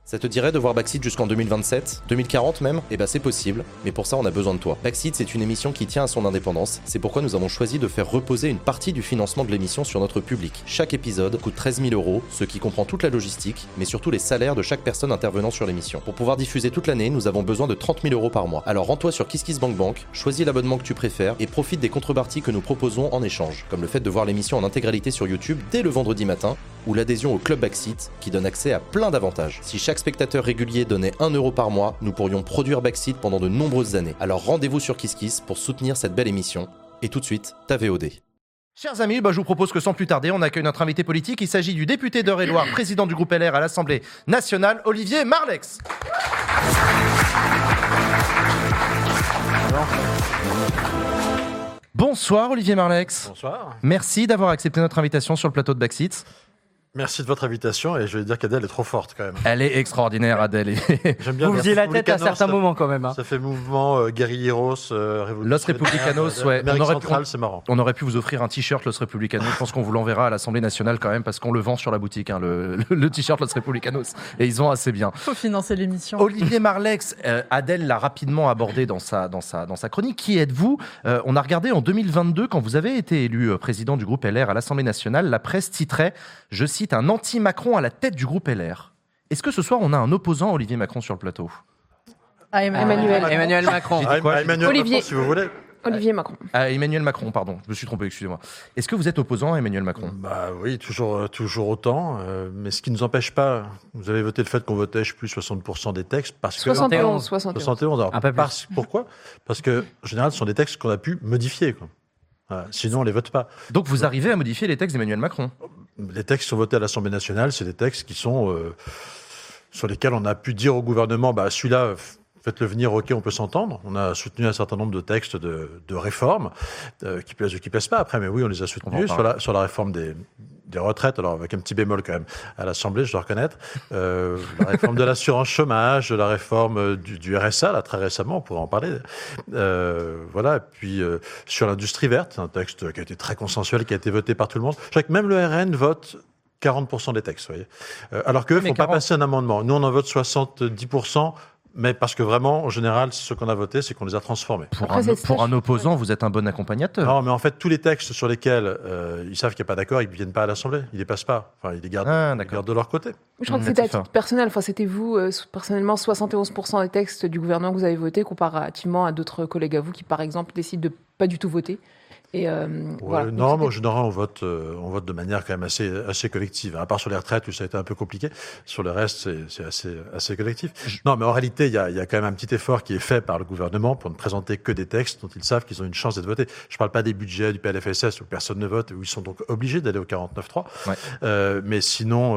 Ça te dirait de voir Backseat jusqu'en 2027, 2040 même? Eh ben c'est possible, mais pour ça on a besoin de toi. Backseat, c'est une émission qui tient à son indépendance, c'est pourquoi nous avons choisi de faire reposer une partie du financement de l'émission sur notre public. Chaque épisode coûte 13 000 €, ce qui comprend toute la logistique, mais surtout les salaires de chaque personne intervenant sur l'émission. Pour pouvoir diffuser toute l'année, nous avons besoin de 30 000 € par mois. Alors rends-toi sur KissKissBankBank, choisis l'abonnement que tu préfères et profite des contreparties que nous proposons en échange, comme le fait de voir l'émission en intégralité sur YouTube dès le vendredi matin, ou l'adhésion au Club Backseat qui donne accès à plein d'avantages. Si chaque spectateur régulier donnait 1 € par mois, nous pourrions produire Backseat pendant de nombreuses années. Alors rendez-vous sur KissKiss pour soutenir cette belle émission. Et tout de suite, ta VOD. Chers amis, je vous propose que sans plus tarder, on accueille notre invité politique. Il s'agit du député d'Eure-et-Loir, président du groupe LR à l'Assemblée nationale, Olivier Marleix. Bonsoir Olivier Marleix. Bonsoir. Merci d'avoir accepté notre invitation sur le plateau de Backseat. Merci de votre invitation et je vais dire qu'Adèle est trop forte quand même. Elle est extraordinaire, Adèle. J'aime bien. Vous faisiez la tête à certains moments quand même. Ça fait mouvement guerrilleros, révolutionnaire. Los Republicanos, ouais. Amérique centrale, c'est marrant. On aurait pu vous offrir un t-shirt Los Republicanos. Je pense qu'on vous l'enverra à l'Assemblée nationale quand même parce qu'on le vend sur la boutique, hein, le t-shirt Los Republicanos. Et ils ont assez bien. Faut financer l'émission. Olivier Marleix, Adèle l'a rapidement abordé dans sa chronique. Qui êtes-vous? On a regardé en 2022, quand vous avez été élu président du groupe LR à l'Assemblée nationale, la presse titrait, je cite, un anti-Macron à la tête du groupe LR. Est-ce que ce soir, on a un opposant à Olivier Macron sur le plateau? Emmanuel Macron. Emmanuel Olivier. Macron, si vous voulez. Olivier Macron. Emmanuel Macron, pardon. Je me suis trompé, excusez-moi. Est-ce que vous êtes opposant à Emmanuel Macron? Bah oui, toujours autant. Mais ce qui ne nous empêche pas, vous avez voté le fait qu'on votait, je sais plus, 60% des textes. Parce que 71. 71. Alors, Un peu plus. Pourquoi? Parce que, en général, ce sont des textes qu'on a pu modifier, quoi. Voilà. Sinon, on les vote pas. Donc vous arrivez à modifier les textes d'Emmanuel Macron? Les textes qui sont votés à l'Assemblée nationale, c'est des textes qui sont sur lesquels on a pu dire au gouvernement, bah celui-là, faites-le venir, ok, on peut s'entendre. On a soutenu un certain nombre de textes de réformes qui plaisent ou qui plaisent pas. Après, mais oui, on les a soutenus sur la réforme des retraites, alors avec un petit bémol quand même à l'Assemblée, je dois reconnaître. La réforme de l'assurance chômage, la réforme du RSA, là très récemment, on pourrait en parler. Voilà. Et puis sur l'industrie verte, un texte qui a été très consensuel, qui a été voté par tout le monde. Je crois que même le RN vote 40% des textes, vous voyez. Alors qu'eux ne font pas passer un amendement. Nous, on en vote 70%. Mais parce que vraiment, en général, ce qu'on a voté, c'est qu'on les a transformés. Pour un opposant, vous êtes un bon accompagnateur. Non, mais en fait, tous les textes sur lesquels ils savent qu'il n'y a pas d'accord, ils ne viennent pas à l'Assemblée. Ils ne les passent pas. Enfin, ils les gardent, de leur côté. Je crois que c'était à titre personnel. Enfin, c'était vous, personnellement, 71% des textes du gouvernement que vous avez votés, comparativement à d'autres collègues à vous qui, par exemple, décident de pas du tout voter. Et voilà. Non, mais en général, on vote de manière quand même assez collective. À part sur les retraites où ça a été un peu compliqué, sur le reste, c'est assez collectif. Non, mais en réalité, il y a quand même un petit effort qui est fait par le gouvernement pour ne présenter que des textes dont ils savent qu'ils ont une chance d'être votés. Je ne parle pas des budgets du PLFSS où personne ne vote, où ils sont donc obligés d'aller au 49.3. Ouais. Mais sinon,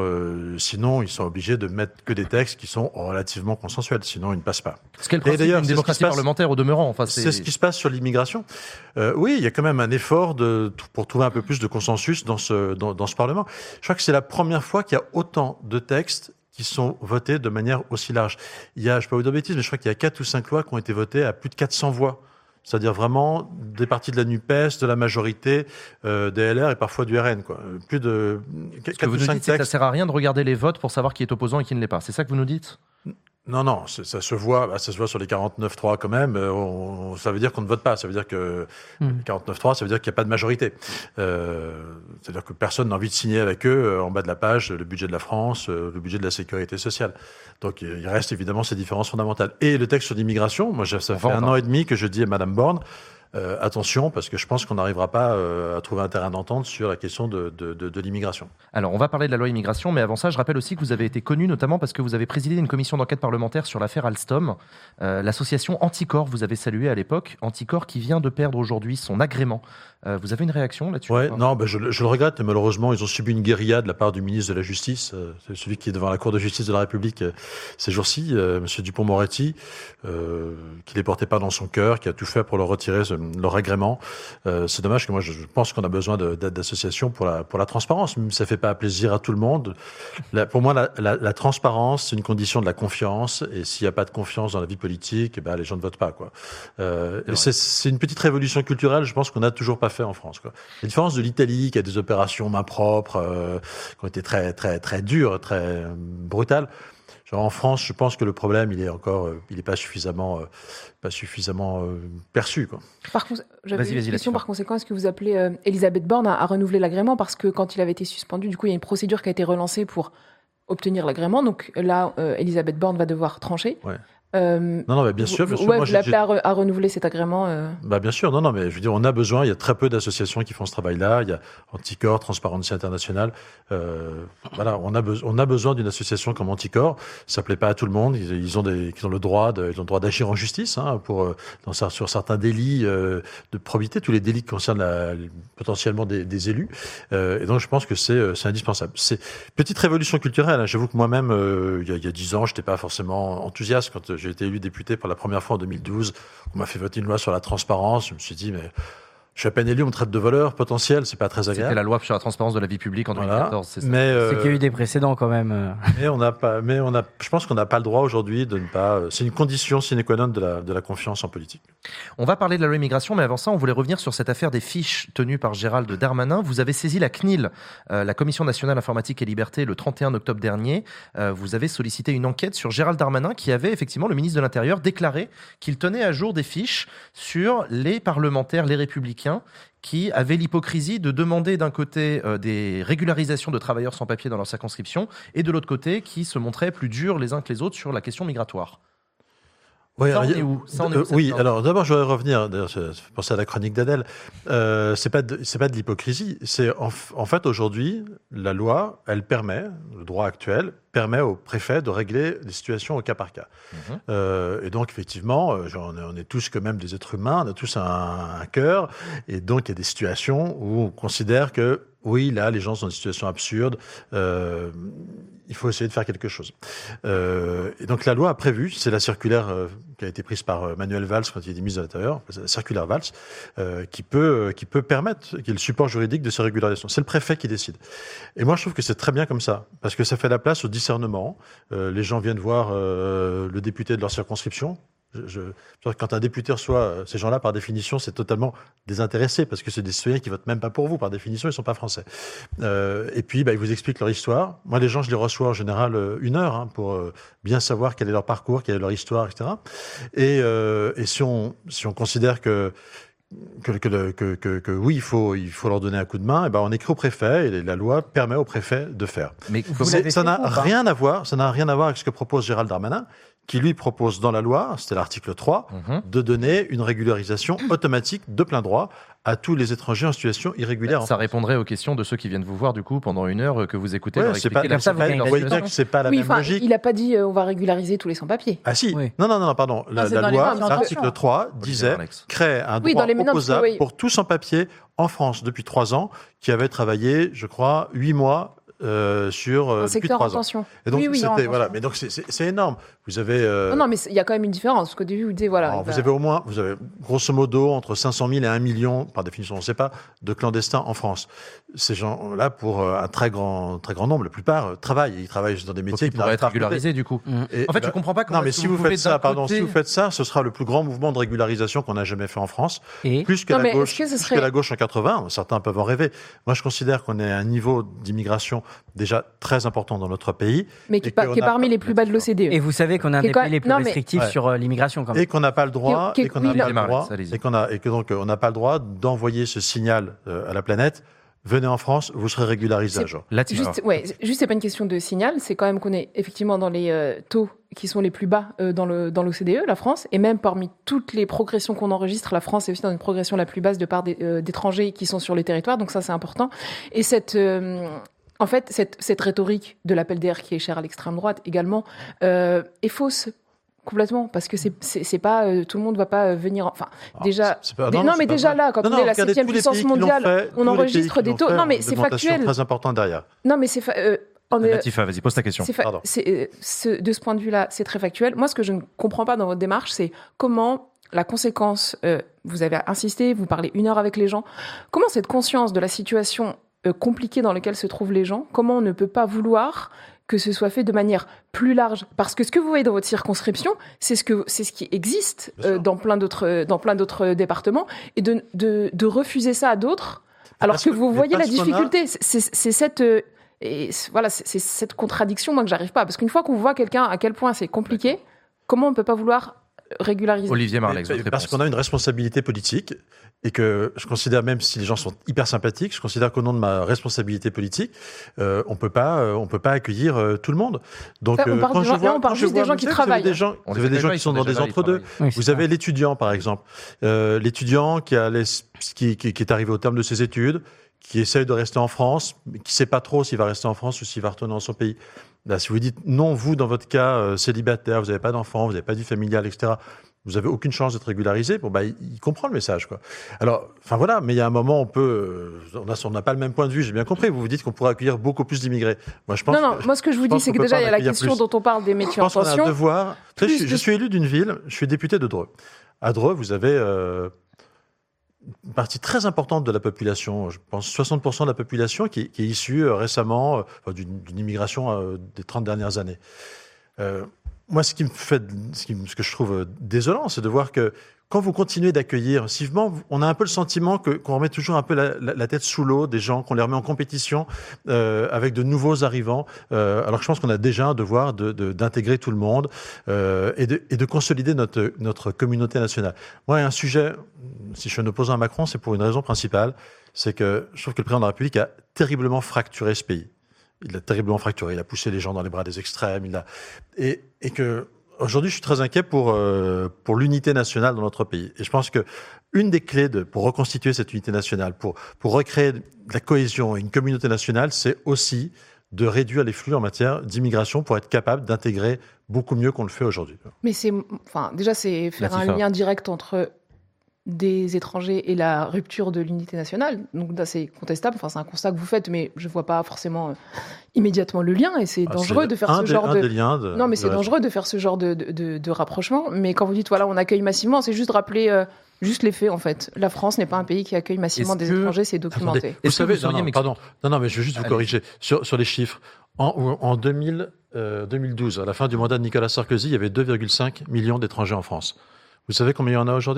ils sont obligés de mettre que des textes qui sont relativement consensuels. Sinon, ils ne passent pas. Ce qu'est le principe d'une démocratie parlementaire au demeurant. Enfin, c'est ce qui se passe sur l'immigration. Oui, il y a quand même un effort pour trouver un peu plus de consensus dans ce Parlement. Je crois que c'est la première fois qu'il y a autant de textes qui sont votés de manière aussi large. Il y a, je ne vais pas vous dire de bêtises, mais je crois qu'il y a 4 ou 5 lois qui ont été votées à plus de 400 voix. C'est-à-dire vraiment des partis de la NUPES, de la majorité, des LR et parfois du RN, quoi. Plus de 4 ou 5 textes. Ce que vous nous dites, c'est que ça ne sert à rien de regarder les votes pour savoir qui est opposant et qui ne l'est pas. C'est ça que vous nous dites ? Non, ça se voit sur les 49.3 quand même. Ça veut dire qu'on ne vote pas. Ça veut dire que 49.3, ça veut dire qu'il n'y a pas de majorité. C'est-à-dire que personne n'a envie de signer avec eux en bas de la page le budget de la France, le budget de la sécurité sociale. Donc il reste évidemment ces différences fondamentales. Et le texte sur l'immigration, moi ça fait 1 an et demi que je dis à Madame Borne, attention, parce que je pense qu'on n'arrivera pas à trouver un terrain d'entente sur la question de l'immigration. Alors, on va parler de la loi immigration, mais avant ça, je rappelle aussi que vous avez été connu notamment parce que vous avez présidé une commission d'enquête parlementaire sur l'affaire Alstom. L'association Anticor, vous avez salué à l'époque, Anticor qui vient de perdre aujourd'hui son agrément. Vous avez une réaction là-dessus? Ouais, non, je le regrette, mais malheureusement, ils ont subi une guérilla de la part du ministre de la Justice, celui qui est devant la Cour de justice de la République ces jours-ci, M. Dupond-Moretti, qui les portait pas dans son cœur, qui a tout fait pour leur retirer leur agrément. C'est dommage que moi, je pense qu'on a besoin d'aide d'association pour la transparence. Même si ça fait pas plaisir à tout le monde. Pour moi, la transparence, c'est une condition de la confiance. Et s'il n'y a pas de confiance dans la vie politique, les gens ne votent pas, quoi. C'est une petite révolution culturelle, je pense qu'on n'a toujours pas fait en France, quoi. La différence de l'Italie, qui a des opérations main propre, qui ont été très, très, très dures, très brutales. En France, je pense que le problème, il est pas suffisamment perçu, quoi. J'avais une question par conséquent. Est-ce que vous appelez Elisabeth Borne à renouveler l'agrément parce que quand il avait été suspendu, du coup, il y a une procédure qui a été relancée pour obtenir l'agrément. Donc là, Elisabeth Borne va devoir trancher. Ouais. Non, mais bien sûr. Vous l'appelez à renouveler cet agrément bien sûr, non, mais je veux dire, on a besoin, il y a très peu d'associations qui font ce travail-là, il y a Anticor, Transparency International, on a besoin d'une association comme Anticor, ça plaît pas à tout le monde, ils ont le droit d'agir en justice, sur certains délits de probité, tous les délits qui concernent potentiellement des élus, et donc je pense que c'est indispensable. C'est petite révolution culturelle, j'avoue que moi-même, il y a 10 ans, j'étais pas forcément enthousiaste quand j'ai été élu député pour la première fois en 2012. On m'a fait voter une loi sur la transparence. Je me suis dit, mais je suis à peine élu, on me traite de voleur potentiel, c'est pas très agréable. C'était la loi sur la transparence de la vie publique en 2014, c'est ça. C'est qu'il y a eu des précédents quand même. Je pense qu'on n'a pas le droit aujourd'hui de ne pas. C'est une condition sine qua non de la confiance en politique. On va parler de la loi immigration, mais avant ça, on voulait revenir sur cette affaire des fiches tenues par Gérald Darmanin. Vous avez saisi la CNIL, la Commission nationale informatique et liberté, le 31 octobre dernier. Vous avez sollicité une enquête sur Gérald Darmanin, qui avait effectivement, le ministre de l'Intérieur, déclaré qu'il tenait à jour des fiches sur les parlementaires, les républicains, qui avaient l'hypocrisie de demander d'un côté des régularisations de travailleurs sans papier dans leur circonscription et de l'autre côté qui se montraient plus durs les uns que les autres sur la question migratoire. Oui, oui, alors d'abord je voudrais revenir, d'ailleurs, je pensais à la chronique d'Adèle, c'est pas de l'hypocrisie, c'est en fait aujourd'hui, la loi, elle permet, le droit actuel, permet au préfet de régler les situations au cas par cas. Et donc effectivement, on est tous quand même des êtres humains, on a tous un cœur, et donc il y a des situations où on considère que oui, là, les gens sont dans une situation absurde, il faut essayer de faire quelque chose. Et donc la loi a prévu, c'est la circulaire qui a été prise par Manuel Valls quand il était ministre de l'Intérieur, la circulaire Valls, qui peut permettre, qui est le support juridique de ces régularisations. C'est le préfet qui décide. Et moi, je trouve que c'est très bien comme ça, parce que ça fait la place au discernement. Les gens viennent voir le député de leur circonscription. Quand un député reçoit ces gens-là, par définition, c'est totalement désintéressé, parce que c'est des citoyens qui votent même pas pour vous, par définition, ils sont pas français. Et puis, ils vous expliquent leur histoire. Moi, les gens, je les reçois en général 1 heure pour bien savoir quel est leur parcours, quelle est leur histoire, etc. Et si on considère que oui, il faut leur donner un coup de main, et on écrit au préfet, et la loi permet au préfet de faire. Mais ça n'a rien à voir avec ce que propose Gérald Darmanin, qui lui propose dans la loi, c'était l'article 3, de donner une régularisation automatique de plein droit à tous les étrangers en situation irrégulière. Ça répondrait aux questions de ceux qui viennent vous voir du coup pendant 1 heure que vous écoutez. Ouais, c'est pas la même logique. Il n'a pas dit on va régulariser tous les sans-papiers. Ah si. Oui. Non, pardon. La loi, l'article 3 disait crée un droit opposable pour tout sans-papiers en France depuis 3 ans qui avait travaillé, je crois, 8 mois sur depuis 3 ans. Et donc c'était mais donc c'est énorme. Vous avez non, mais il y a quand même une différence, parce qu'au début vous disiez vous avez grosso modo entre 500 000 et 1 million, par définition on ne sait pas, de clandestins en France. Ces gens-là, pour un très grand nombre, la plupart ils travaillent dans des métiers qui pourraient être régularisés du coup. En fait, je comprends pas comment. Non, mais si vous faites ça, si vous faites ça, ce sera le plus grand mouvement de régularisation qu'on a jamais fait en France, plus que la gauche en 80. Certains peuvent en rêver. Moi, je considère qu'on est à un niveau d'immigration déjà très important dans notre pays, mais qui est parmi les plus bas de l'OCDE. Et vous savez qu'on a un des pays les plus restrictifs sur l'immigration, quand même. Et qu'on n'a pas le droit, on n'a pas le droit d'envoyer ce signal à la planète. Venez en France, vous serez régularisé. Juste, c'est pas une question de signal, c'est quand même qu'on est effectivement dans les taux qui sont les plus bas dans l'OCDE, la France, et même parmi toutes les progressions qu'on enregistre, la France est aussi dans une progression la plus basse de part d'étrangers qui sont sur le territoire, donc ça c'est important. Et cette rhétorique de l'appel d'air qui est chère à l'extrême droite également est fausse. Complètement, parce que c'est pas tout le monde va pas venir. Enfin, déjà, là, quand on est la 7e puissance mondiale, on enregistre des taux. Non, mais c'est factuel. Très important derrière. Non, mais c'est Latifa, vas-y, pose ta question. De ce point de vue-là, c'est très factuel. Moi, ce que je ne comprends pas dans votre démarche, c'est comment la conséquence. Vous avez insisté, vous parlez 1 heure avec les gens. Comment cette conscience de la situation compliquée dans laquelle se trouvent les gens, comment on ne peut pas vouloir que ce soit fait de manière plus large, parce que ce que vous voyez dans votre circonscription, c'est ce qui existe dans plein d'autres départements, et de refuser ça à d'autres, alors que vous voyez la difficulté, c'est cette Et voilà, c'est cette contradiction, moi, que j'arrive pas. Parce qu'une fois qu'on voit quelqu'un à quel point c'est compliqué, comment on peut pas vouloir régulariser? Olivier Marleix, votre réponse. Parce qu'on a une responsabilité politique et que je considère, même si les gens sont hyper sympathiques, je considère qu'au nom de ma responsabilité politique, on peut pas accueillir tout le monde. Donc, on parle juste des gens qui travaillent. Vous avez des gens qui sont dans des entre-deux. Vous avez l'étudiant, par exemple. L'étudiant qui est arrivé au terme de ses études, qui essaye de rester en France, mais qui ne sait pas trop s'il va rester en France ou s'il va retourner dans son pays. Là, si vous dites non, vous, dans votre cas, célibataire, vous n'avez pas d'enfant, vous n'avez pas de vie familiale, etc., vous n'avez aucune chance d'être régularisé, il comprend le message, quoi. Alors, voilà, mais il y a un moment, on n'a pas le même point de vue, j'ai bien compris. Vous dites qu'on pourrait accueillir beaucoup plus d'immigrés. Moi, je pense moi, ce que je vous dis, c'est que déjà, il y a la question dont on parle des métiers en tension. Je pense qu'on a un devoir. Je suis élu d'une ville, je suis député de Dreux. À Dreux, vous avez une partie très importante de la population, je pense 60% de la population qui est issue récemment d'une immigration des 30 dernières années. Moi, ce que je trouve désolant, c'est de voir que quand vous continuez d'accueillir, on a un peu le sentiment qu'on remet toujours un peu la tête sous l'eau des gens, qu'on les remet en compétition avec de nouveaux arrivants, alors que je pense qu'on a déjà un devoir d'intégrer tout le monde et de consolider notre communauté nationale. Moi, il y a un sujet, si je suis un opposant à Macron, c'est pour une raison principale, c'est que je trouve que le président de la République a terriblement fracturé ce pays. Il l'a terriblement fracturé, il a poussé les gens dans les bras des extrêmes, et que aujourd'hui, je suis très inquiet pour l'unité nationale dans notre pays. Et je pense que une des clés pour reconstituer cette unité nationale, pour recréer de la cohésion et une communauté nationale, c'est aussi de réduire les flux en matière d'immigration pour être capable d'intégrer beaucoup mieux qu'on le fait aujourd'hui. Mais c'est faire un lien direct entre des étrangers et la rupture de l'unité nationale. Donc là, c'est contestable. Enfin, c'est un constat que vous faites, mais je ne vois pas forcément immédiatement le lien. Et c'est dangereux de faire ce genre de... Non, mais c'est dangereux de faire ce genre de rapprochement. Mais quand vous dites, voilà, on accueille massivement, c'est juste rappeler juste les faits, en fait. La France n'est pas un pays qui accueille massivement des étrangers, c'est documenté. Vous savez, pardon. Non, mais je vais juste vous corriger. Sur les chiffres. En 2012, à la fin du mandat de Nicolas Sarkozy, il y avait 2,5 millions d'étrangers en France. Vous savez combien il y en a aujourd'hui ?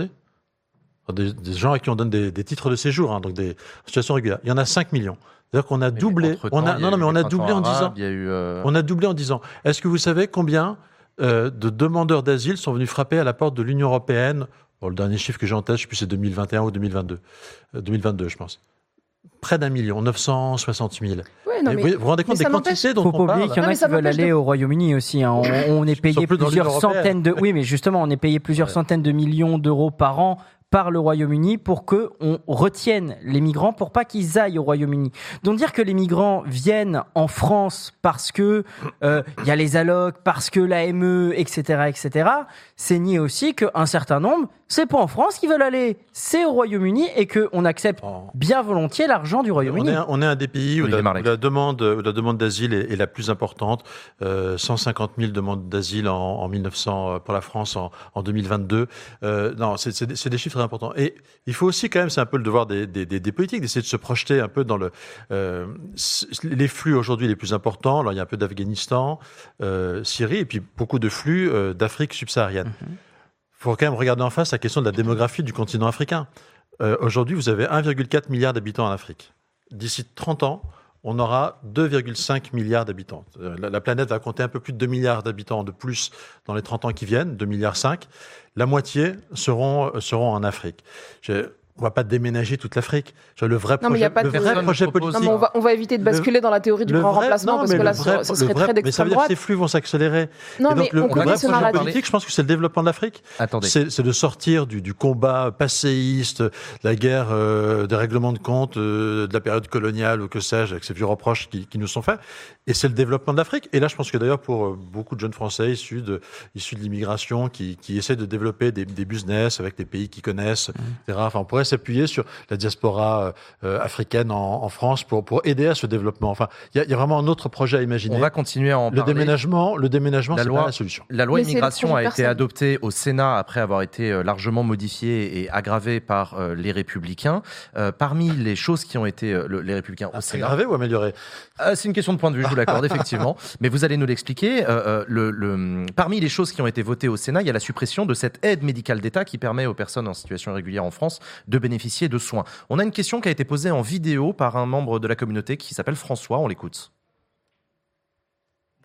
Des gens à qui on donne des titres de séjour, donc des situations régulières. Il y en a 5 millions. C'est-à-dire qu'on a doublé. On a doublé en 10 ans. On a doublé en 10 ans. Est-ce que vous savez combien de demandeurs d'asile sont venus frapper à la porte de l'Union européenne? Le dernier chiffre que j'ai en tête, je ne sais plus, c'est 2021 ou 2022. 2022, je pense. Près d'1 million, 960 000. Ouais, vous vous rendez compte des quantités dont on parle? Faut pas oublier qu'il y en a qui veulent aller au Royaume-Uni aussi. On est payé plusieurs centaines de... Oui, mais justement, on est payé plusieurs centaines de millions d'euros par an par le Royaume-Uni pour qu'on retienne les migrants, pour pas qu'ils aillent au Royaume-Uni. Donc dire que les migrants viennent en France parce que y a les allocs, parce que l'AME, etc., c'est nier aussi qu'un certain nombre, c'est pas en France qu'ils veulent aller, c'est au Royaume-Uni et qu'on accepte bien volontiers l'argent du Royaume-Uni. On est un des pays où la demande d'asile est la plus importante. 150 000 demandes d'asile en 1900 pour la France en 2022. Non, c'est des chiffres important. Et il faut aussi quand même, c'est un peu le devoir des politiques, d'essayer de se projeter un peu dans les flux aujourd'hui les plus importants. Alors il y a un peu d'Afghanistan, Syrie, et puis beaucoup de flux d'Afrique subsaharienne. Il faut quand même regarder en face la question de la démographie du continent africain. Aujourd'hui, vous avez 1,4 milliard d'habitants en Afrique. D'ici 30 ans, on aura 2,5 milliards d'habitants. La planète va compter un peu plus de 2 milliards d'habitants de plus dans les 30 ans qui viennent, 2,5 milliards. La moitié seront en Afrique. On ne va pas déménager toute l'Afrique. Le vrai projet politique... Non, mais on va éviter de basculer dans la théorie du grand remplacement, parce que là, ce serait très d'extrême droite. Mais ça veut dire que ces flux vont s'accélérer. Non, mais on connaît ce narratif. Politique, je pense que c'est le développement de l'Afrique. C'est de sortir du combat passéiste, de la guerre des règlements de compte, de la période coloniale, ou que sais-je, avec ces vieux reproches qui nous sont faits. Et c'est le développement de l'Afrique. Et là, je pense que d'ailleurs, pour beaucoup de jeunes Français issus de l'immigration, qui essaient de développer des business avec des pays qu'ils connaissent, etc. Enfin, on pourrait s'appuyer sur la diaspora africaine en France pour aider à ce développement. Enfin, il y a vraiment un autre projet à imaginer. On va continuer à en parler. Le déménagement, c'est pas la solution. La loi immigration a été adoptée au Sénat après avoir été largement modifiée et aggravée par les Républicains. Parmi les choses qui ont été les Républicains au Sénat... Aggravée ou améliorée? C'est une question de point de vue, je vous l'accorde, effectivement. Mais vous allez nous l'expliquer. Parmi les choses qui ont été votées au Sénat, il y a la suppression de cette aide médicale d'État qui permet aux personnes en situation irrégulière en France de bénéficier de soins. On a une question qui a été posée en vidéo par un membre de la communauté qui s'appelle François. On l'écoute.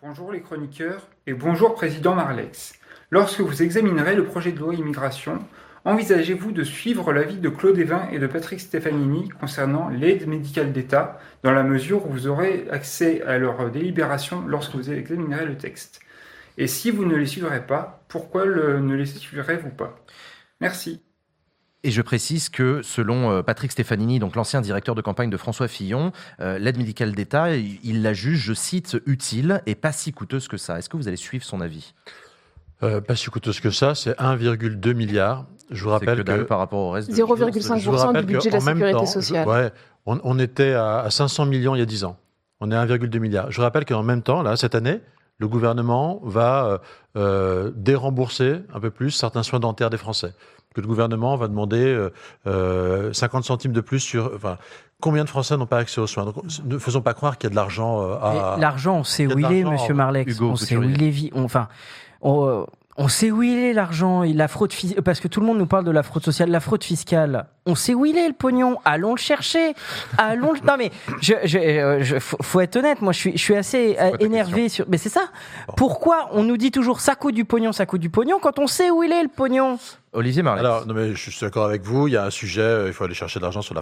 Bonjour les chroniqueurs et bonjour Président Marlex. Lorsque vous examinerez le projet de loi immigration, envisagez-vous de suivre l'avis de Claude Évin et de Patrick Stefanini concernant l'aide médicale d'État, dans la mesure où vous aurez accès à leur délibération lorsque vous examinerez le texte? Et si vous ne les suivrez pas, pourquoi ne les suivrez-vous pas? Merci. Et je précise que selon Patrick Stefanini, donc l'ancien directeur de campagne de François Fillon, l'aide médicale d'État, il la juge, je cite, utile et pas si coûteuse que ça. Est-ce que vous allez suivre son avis ? Pas si coûteuse que ça, c'est 1,2 milliard. Je vous rappelle que par rapport au reste 0,5% du budget de la sécurité sociale. On était à 500 millions il y a 10 ans. On est à 1,2 milliard. Je vous rappelle qu'en même temps, là, cette année, le gouvernement va dérembourser un peu plus certains soins dentaires des Français. Que le gouvernement va demander 50 centimes de plus sur... Enfin, combien de Français n'ont pas accès aux soins? Donc, ne faisons pas croire qu'il y a de l'argent L'argent, on sait où il est, monsieur Marlex. Hugo, on sait où il est. On sait où il est, l'argent. La fraude parce que tout le monde nous parle de la fraude sociale, la fraude fiscale. On sait où il est, le pognon. Allons le chercher. Non, mais faut être honnête. Moi, je suis assez énervé sur. Mais c'est ça. Pourquoi on nous dit toujours ça coûte du pognon, quand on sait où il est, le pognon? Olivier Marlex. Alors, non, mais je suis d'accord avec vous. Il y a un sujet, il faut aller chercher de l'argent sur la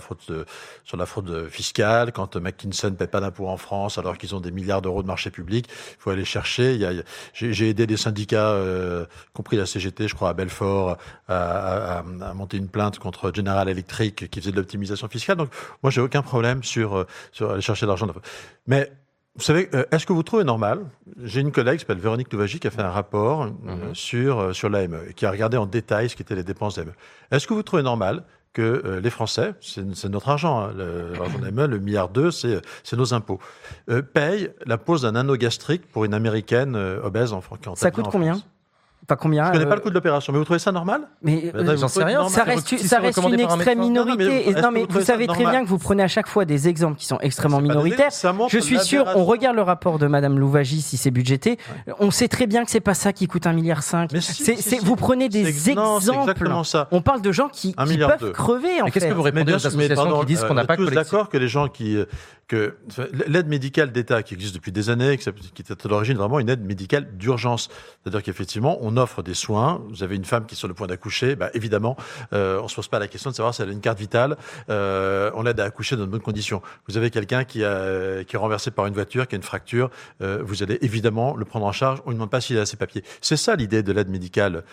fraude fiscale. Quand McKinsey ne paie pas d'impôts en France, alors qu'ils ont des milliards d'euros de marché public, il faut aller chercher. J'ai aidé des syndicats, compris la CGT, je crois, à Belfort, à monter une plainte contre General Electric qui faisait de l'optimisation fiscale. Donc, moi, j'ai aucun problème sur aller chercher de l'argent. Mais, vous savez, est-ce que vous trouvez normal? J'ai une collègue qui s'appelle Véronique Louvagie qui a fait un rapport sur l'AME, qui a regardé en détail ce qu'étaient les dépenses d'AME. Est-ce que vous trouvez normal que les Français, c'est notre argent, hein, l'argent d'AME, le milliard 2, c'est nos impôts, payent la pose d'un anneau gastrique pour une Américaine obèse en France? Ça coûte combien? Pas combien. Je ne connais pas le coût de l'opération, mais vous trouvez ça normal? Mais j'en sais rien. Ça reste une extrême minorité. Non, mais vous savez très bien que vous prenez à chaque fois des exemples qui sont extrêmement minoritaires. Je suis sûr, on regarde le rapport de Madame Louvagie si c'est budgété. On sait très bien que c'est pas ça qui coûte 1,5 milliard. Vous prenez des exemples. On parle de gens qui peuvent crever, en fait. Qu'est-ce que vous répondez aux associations qui disent qu'on n'a pas collectif? D'accord que les gens que l'aide médicale d'État qui existe depuis des années, qui était à l'origine vraiment une aide médicale d'urgence. C'est-à-dire qu'effectivement, on offre des soins. Vous avez une femme qui est sur le point d'accoucher, évidemment, on se pose pas la question de savoir si elle a une carte vitale. On l'aide à accoucher dans de bonnes conditions. Vous avez quelqu'un qui est renversé par une voiture, qui a une fracture, vous allez évidemment le prendre en charge. On ne demande pas s'il a ses papiers. C'est ça l'idée de l'aide médicale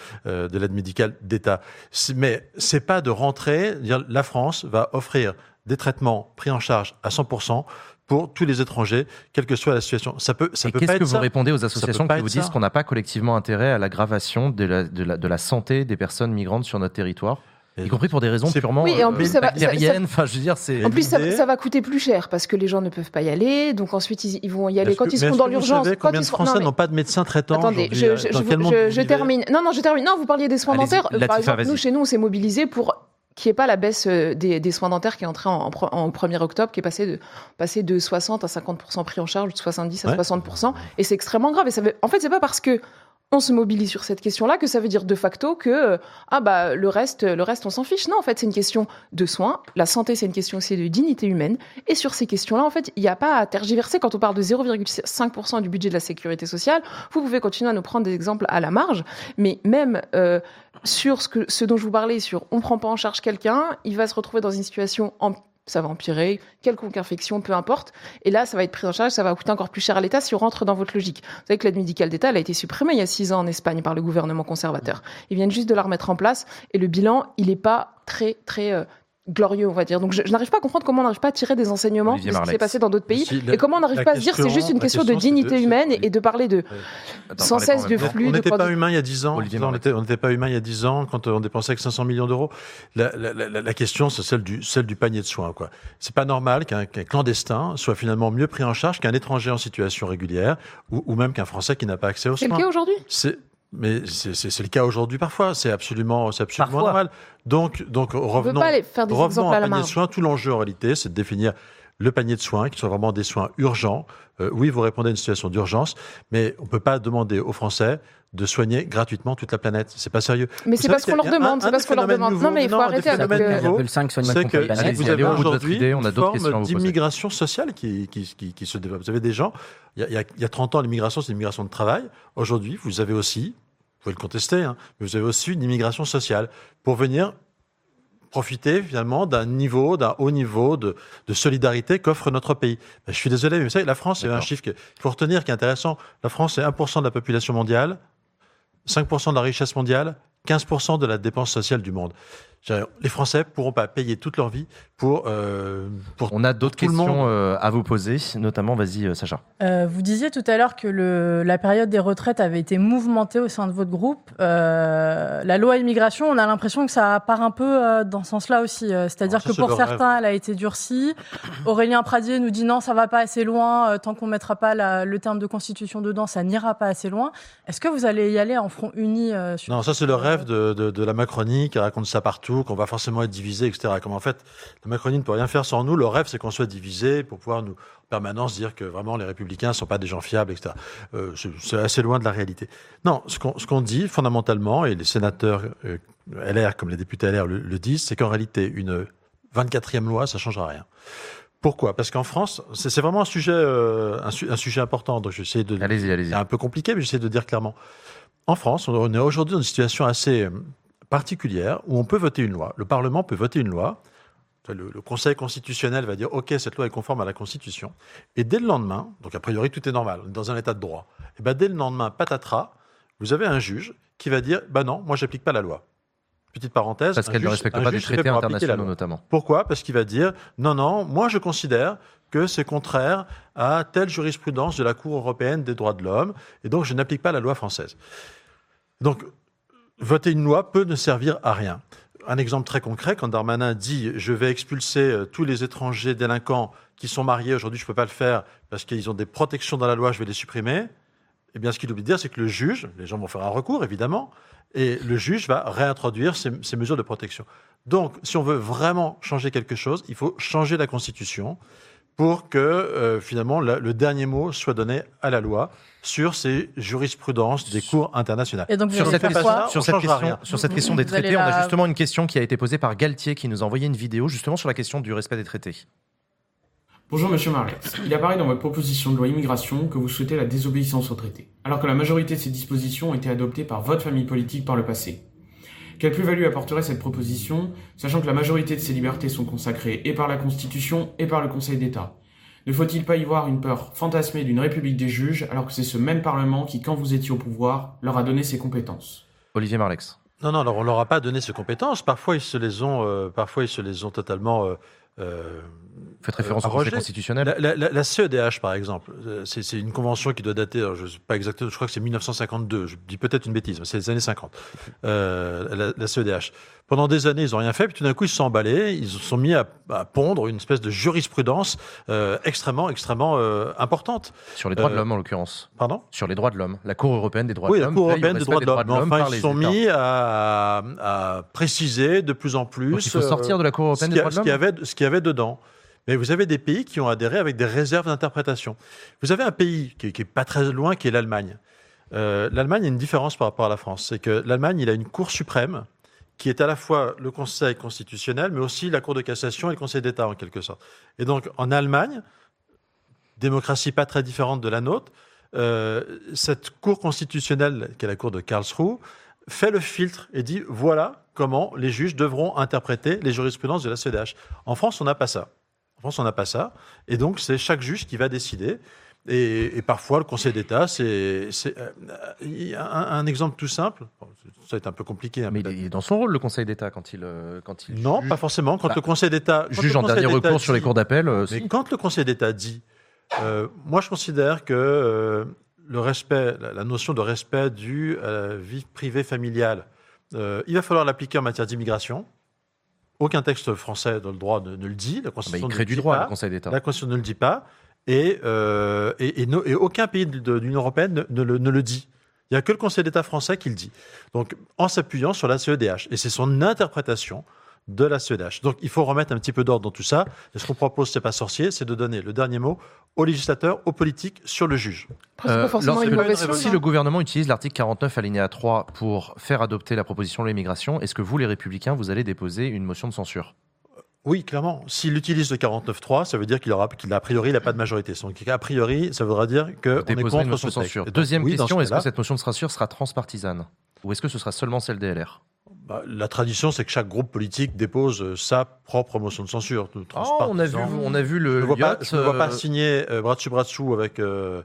d'État. Mais c'est pas de rentrer, dire la France va offrir des traitements pris en charge à 100% pour tous les étrangers, quelle que soit la situation. Ça peut pas être ça. Qu'est-ce que vous répondez aux associations qui vous disent qu'on n'a pas collectivement intérêt à l'aggravation de la santé des personnes migrantes sur notre territoire, y compris pour des raisons purement bactériennes? Enfin, je veux dire, c'est. En plus, ça va coûter plus cher parce que les gens ne peuvent pas y aller. Donc ensuite, ils vont y aller quand ils seront dans l'urgence. Vous savez combien de Français n'ont pas de médecin traitant? Attendez, je termine. Non, je termine. Non, vous parliez des soins dentaires. Par exemple, chez nous, on s'est mobilisés pour qu'il n'y ait pas la baisse des soins dentaires qui est entrée en 1er octobre, qui est passé de 60 à 50% pris en charge, de 70 à 60%. Et c'est extrêmement grave. Et en fait, c'est pas parce que on se mobilise sur cette question-là que ça veut dire de facto que le reste on s'en fiche. Non, en fait, c'est une question de soins. La santé, c'est une question aussi de dignité humaine. Et sur ces questions-là, en fait, il n'y a pas à tergiverser. Quand on parle de 0,5% du budget de la sécurité sociale, vous pouvez continuer à nous prendre des exemples à la marge. Mais même sur ce dont je vous parlais, sur on prend pas en charge quelqu'un, il va se retrouver dans une situation ça va empirer, quelconque infection, peu importe. Et là, ça va être pris en charge, ça va coûter encore plus cher à l'État si on rentre dans votre logique. Vous savez que l'aide médicale d'État, elle a été supprimée il y a 6 ans en Espagne par le gouvernement conservateur. Ils viennent juste de la remettre en place et le bilan, il n'est pas très, très glorieux, on va dire. Donc je n'arrive pas à comprendre comment on n'arrive pas à tirer des ensements de ce qui s'est passé dans d'autres pays et comment on n'arrive pas à se dire c'est juste une question de dignité humaine et de parler de sans cesse de flux. On n'était pas humain il y a 10 ans. On n'était pas humain il y a 10 ans quand on dépensait que 500 millions d'euros. La question, c'est celle du panier de soins, quoi. C'est pas normal qu'un clandestin soit finalement mieux pris en charge qu'un étranger en situation régulière ou même qu'un Français qui n'a pas accès aux soins. C'est le cas aujourd'hui? Mais c'est le cas aujourd'hui parfois. C'est absolument normal. Donc revenons à panier de soins. Tout l'enjeu en réalité, c'est de définir le panier de soins, qui sont vraiment des soins urgents. Oui, vous répondez à une situation d'urgence, mais on ne peut pas demander aux Français de soigner gratuitement toute la planète. C'est pas sérieux. Mais c'est pas ce qu'on leur demande. C'est pas ce qu'on leur demande. Non, mais il faut arrêter avec le 5 soigne mal contre la planète. Vous avez aujourd'hui on a une d'autres questions à forme vous poser. d'immigration sociale qui se développe. Vous avez des gens, il y a 30 ans, l'immigration, c'est l'immigration de travail. Aujourd'hui, vous avez aussi, vous pouvez le contester, mais vous avez aussi une immigration sociale pour venir profiter finalement d'un haut niveau de solidarité qu'offre notre pays. Je suis désolé, mais vous savez, la France, c'est un chiffre qu'il faut retenir qui est intéressant. La France, c'est 1% de la population mondiale, 5% de la richesse mondiale, 15% de la dépense sociale du monde. Les Français ne pourront pas payer toute leur vie pour On a d'autres questions à vous poser, notamment, vas-y Sacha. Vous disiez tout à l'heure que la période des retraites avait été mouvementée au sein de votre groupe. La loi immigration, on a l'impression que ça part un peu dans ce sens-là aussi. C'est-à-dire que pour certains, elle a été durcie. Aurélien Pradier nous dit non, ça va pas assez loin. Tant qu'on mettra pas le terme de constitution dedans, ça n'ira pas assez loin. Est-ce que vous allez y aller en front uni Non, ça c'est le rêve de la Macronie qui raconte ça partout, qu'on va forcément être divisé, etc. Comme en fait, la Macronie ne peut rien faire sans nous. Le rêve, c'est qu'on soit divisé pour pouvoir nous, en permanence, dire que vraiment les Républicains ne sont pas des gens fiables, etc. C'est assez loin de la réalité. Non, ce qu'on dit fondamentalement, et les sénateurs LR comme les députés LR le disent, c'est qu'en réalité, une 24e loi, ça ne changera rien. Pourquoi ? Parce qu'en France, c'est vraiment un sujet important. Donc j'essaie de. Allez-y. C'est un peu compliqué, mais j'essaie de dire clairement. En France, on est aujourd'hui dans une situation assez particulière où on peut voter une loi. Le Parlement peut voter une loi. Le Conseil constitutionnel va dire « Ok, cette loi est conforme à la Constitution ». Et dès le lendemain, donc a priori tout est normal, on est dans un état de droit, et dès le lendemain, patatras, vous avez un juge qui va dire « non, moi j'applique pas la loi ». Petite parenthèse. Parce qu'elle ne respecte pas des traités internationaux notamment. Pourquoi ? Parce qu'il va dire « Non, moi je considère que c'est contraire à telle jurisprudence de la Cour européenne des droits de l'homme, et donc je n'applique pas la loi française ». Donc, voter une loi peut ne servir à rien. Un exemple très concret, quand Darmanin dit « je vais expulser tous les étrangers délinquants qui sont mariés, aujourd'hui je ne peux pas le faire parce qu'ils ont des protections dans la loi, je vais les supprimer », eh bien ce qu'il oublie de dire, c'est que le juge, les gens vont faire un recours évidemment, et le juge va réintroduire ces mesures de protection. Donc, si on veut vraiment changer quelque chose, il faut changer la Constitution pour que finalement le dernier mot soit donné à la loi sur ces jurisprudences des cours internationales. Et donc, sur cette question des traités, on a justement une question qui a été posée par Galtier qui nous a envoyé une vidéo justement sur la question du respect des traités. Bonjour Monsieur Marleix. Il apparaît dans votre proposition de loi immigration que vous souhaitez la désobéissance aux traités, alors que la majorité de ces dispositions ont été adoptées par votre famille politique par le passé. Quelle plus-value apporterait cette proposition, sachant que la majorité de ces libertés sont consacrées et par la Constitution et par le Conseil d'État ? Ne faut-il pas y voir une peur fantasmée d'une république des juges, alors que c'est ce même Parlement qui, quand vous étiez au pouvoir, leur a donné ses compétences ? Olivier Marleix. Non, alors on leur a pas donné ses compétences. Parfois ils se les ont totalement. Faites référence au Conseil constitutionnel. La CEDH, par exemple, c'est une convention qui doit dater, je ne sais pas exactement, je crois que c'est 1952, je dis peut-être une bêtise, mais c'est les années 50, la CEDH. Pendant des années, ils n'ont rien fait, puis tout d'un coup, ils se sont emballés, ils se sont mis à pondre une espèce de jurisprudence extrêmement importante. Sur les droits de l'homme, en l'occurrence. Pardon ? Sur les droits de l'homme. La Cour européenne des droits de l'homme. Oui, la Cour européenne des droits de l'homme. Enfin, ils se sont mis à préciser de plus en plus. Donc, il faut sortir de la Cour européenne des droits de l'homme. Ce qu'il y avait dedans. Mais vous avez des pays qui ont adhéré avec des réserves d'interprétation. Vous avez un pays qui est pas très loin, qui est l'Allemagne. L'Allemagne a une différence par rapport à la France. C'est que l'Allemagne, il a une Cour suprême qui est à la fois le Conseil constitutionnel, mais aussi la Cour de cassation et le Conseil d'État, en quelque sorte. Et donc, en Allemagne, démocratie pas très différente de la nôtre, cette Cour constitutionnelle, qui est la Cour de Karlsruhe, fait le filtre et dit voilà comment les juges devront interpréter les jurisprudences de la CEDH. En France, on n'a pas ça. Et donc, c'est chaque juge qui va décider. Et parfois, le Conseil d'État, c'est un exemple tout simple. Ça va être un peu compliqué. Mais il est dans son rôle, le Conseil d'État, quand il non, juge. pas forcément. Quand le Conseil d'État juge en dernier recours sur les cours d'appel. Mais quand le Conseil d'État dit, moi, je considère que le respect, la notion de respect du vie privée familiale, il va falloir l'appliquer en matière d'immigration. Aucun texte français dans le droit ne le dit. La Constitution il crée du droit, le Conseil d'État. La Constitution ne le dit pas. Et aucun pays de l'Union européenne ne le dit. Il n'y a que le Conseil d'État français qui le dit. Donc, en s'appuyant sur la CEDH. Et c'est son interprétation de la CEDH. Donc, il faut remettre un petit peu d'ordre dans tout ça. Et ce qu'on propose, c'est pas sorcier, c'est de donner le dernier mot aux législateurs, aux politiques, sur le juge. C'est pas forcément une mauvaise chose. Si le gouvernement utilise l'article 49 alinéa 3 pour faire adopter la proposition de loi immigration, est-ce que vous, les Républicains, vous allez déposer une motion de censure ? Oui, clairement. S'il utilise le 49.3, ça veut dire qu'il a priori, il n'a pas de majorité. Donc, a priori, ça voudra dire qu'on est contre une motion de ce censure. texte. Deuxième question, est-ce que cette motion de censure sera transpartisane ? Ou est-ce que ce sera seulement celle des LR ? La tradition, c'est que chaque groupe politique dépose sa propre motion de censure. On a vu le. Je ne vois pas signer bras dessus avec les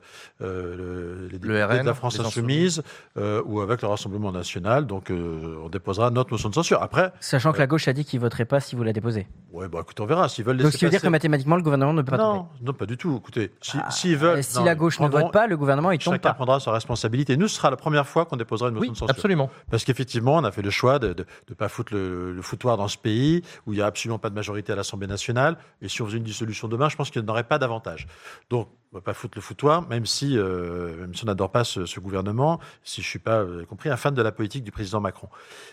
députés RN, de la France Insoumise ou avec le Rassemblement National. Donc, on déposera notre motion de censure. Après, sachant que la gauche a dit qu'il ne voterait pas si vous la déposez. Oui, écoute, on verra. S'ils veulent laisser donc, ça veut dire que mathématiquement, le gouvernement ne peut pas tomber. Non, pas du tout. Écoutez, s'ils veulent. Si la gauche ne vote pas, le gouvernement, il tombe pas. Chacun prendra sa responsabilité. Nous, ce sera la première fois qu'on déposera une motion de censure. Absolument. Parce qu'effectivement, on a fait le choix de ne pas foutre le foutoir dans ce pays où il n'y a absolument pas de majorité à l'Assemblée nationale. Et si on faisait une dissolution demain, je pense qu'il n'y en aurait pas d'avantage. Donc, on ne va pas foutre le foutoir, même si on n'adore pas ce gouvernement, si je ne suis pas, compris, un fan de la politique du président Macron.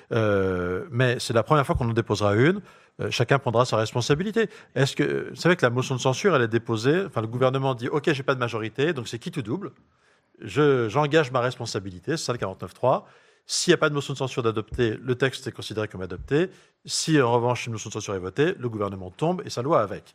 Mais c'est la première fois qu'on en déposera une. Chacun prendra sa responsabilité. Est-ce que vous savez que la motion de censure, elle est déposée, le gouvernement dit « Ok, j'ai pas de majorité, donc c'est qui tout double. J'engage ma responsabilité, c'est ça le 49.3. S'il n'y a pas de motion de censure d'adopter, le texte est considéré comme adopté. Si en revanche une motion de censure est votée, le gouvernement tombe et sa loi avec.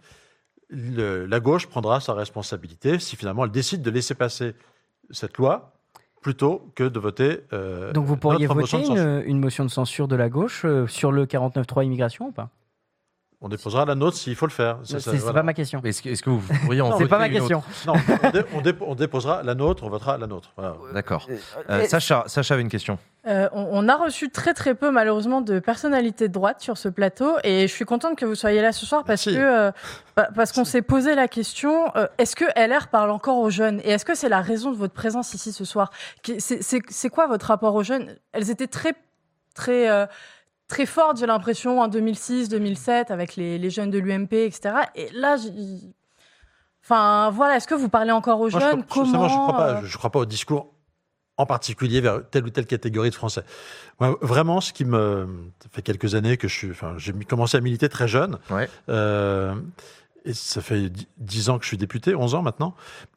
La gauche prendra sa responsabilité si finalement elle décide de laisser passer cette loi plutôt que de voter. Donc vous pourriez voter une motion de censure de la gauche sur le 49.3 immigration ou pas ? On déposera la nôtre s'il faut le faire. C'est pas ma question. Est-ce que vous pourriez en voter c'est pas ma question. Non, on déposera la nôtre, on votera la nôtre. Voilà. D'accord. Sacha avait une question. On a reçu très très peu malheureusement de personnalités de droite sur ce plateau et je suis contente que vous soyez là ce soir parce qu'on s'est posé la question est-ce que LR parle encore aux jeunes et est-ce que c'est la raison de votre présence ici ce soir ? C'est quoi votre rapport aux jeunes ? Elles étaient très forte, j'ai l'impression, en 2006, 2007, avec les jeunes de l'UMP, etc. Et là, est-ce que vous parlez encore aux jeunes ? Comment je crois pas au discours en particulier vers telle ou telle catégorie de Français. Moi, vraiment, ce qui ça fait quelques années que j'ai commencé à militer très jeune. Ouais. Et ça fait 10 ans que je suis député, 11 ans maintenant.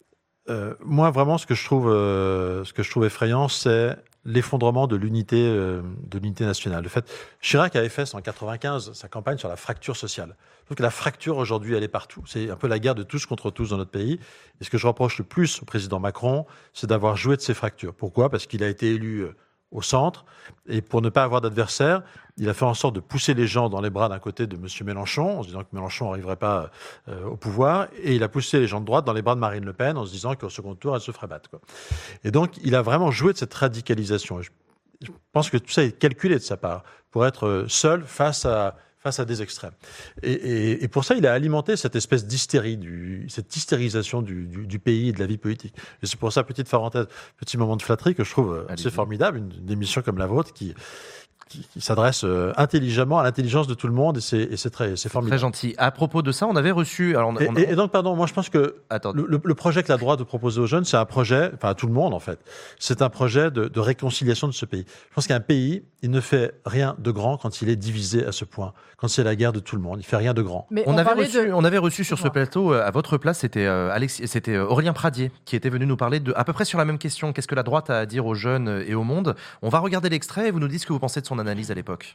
Moi, vraiment, ce que je trouve effrayant, c'est l'effondrement de l'unité nationale. Le fait, Chirac avait fait en 95 sa campagne sur la fracture sociale. Je trouve que la fracture aujourd'hui, elle est partout. C'est un peu la guerre de tous contre tous dans notre pays. Et ce que je reproche le plus au président Macron, c'est d'avoir joué de ces fractures. Pourquoi ? Parce qu'il a été élu au centre, et pour ne pas avoir d'adversaire, il a fait en sorte de pousser les gens dans les bras d'un côté de M. Mélenchon, en se disant que Mélenchon n'arriverait pas au pouvoir, et il a poussé les gens de droite dans les bras de Marine Le Pen, en se disant qu'au second tour, elle se ferait battre. Et donc, il a vraiment joué de cette radicalisation. Je pense que tout ça est calculé de sa part, pour être seul face à des extrêmes. Et pour ça, il a alimenté cette espèce d'hystérie, cette hystérisation du pays et de la vie politique. Et c'est pour ça, petite parenthèse, petit moment de flatterie que je trouve assez formidable, une émission comme la vôtre qui s'adresse intelligemment à l'intelligence de tout le monde, et c'est formidable. Très gentil. À propos de ça, on avait reçu... Et donc, pardon, moi je pense que le projet que la droite veut proposer aux jeunes, c'est un projet, enfin à tout le monde en fait, c'est un projet de réconciliation de ce pays. Je pense qu'un pays, il ne fait rien de grand quand il est divisé à ce point, quand c'est la guerre de tout le monde, il fait rien de grand. Mais on avait reçu sur ce plateau, à votre place, c'était Aurélien Pradier, qui était venu nous parler à peu près sur la même question, qu'est-ce que la droite a à dire aux jeunes et au monde. On va regarder l'extrait et vous nous dites ce que vous pensez de son analyse à l'époque.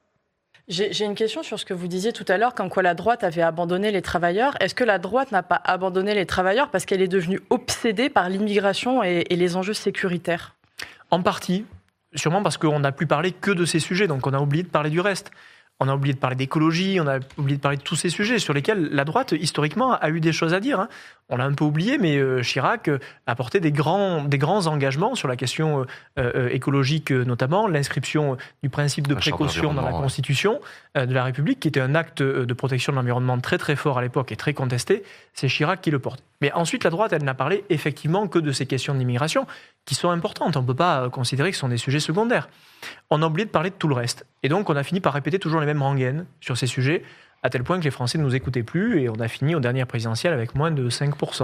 J'ai une question sur ce que vous disiez tout à l'heure, comme quoi la droite avait abandonné les travailleurs. Est-ce que la droite n'a pas abandonné les travailleurs parce qu'elle est devenue obsédée par l'immigration et les enjeux sécuritaires ? En partie, sûrement parce qu'on n'a plus parlé que de ces sujets, donc on a oublié de parler du reste. On a oublié de parler d'écologie, on a oublié de parler de tous ces sujets sur lesquels la droite, historiquement, a eu des choses à dire. On l'a un peu oublié, mais Chirac a porté des grands engagements sur la question écologique, notamment l'inscription du principe de précaution dans la Constitution de la République, qui était un acte de protection de l'environnement très très fort à l'époque et très contesté. C'est Chirac qui le porte. Mais ensuite, la droite, elle n'a parlé effectivement que de ces questions d'immigration, qui sont importantes. On ne peut pas considérer que ce sont des sujets secondaires. On a oublié de parler de tout le reste. Et donc, on a fini par répéter toujours les mêmes rengaines sur ces sujets, à tel point que les Français ne nous écoutaient plus, et on a fini aux dernières présidentielles avec moins de 5%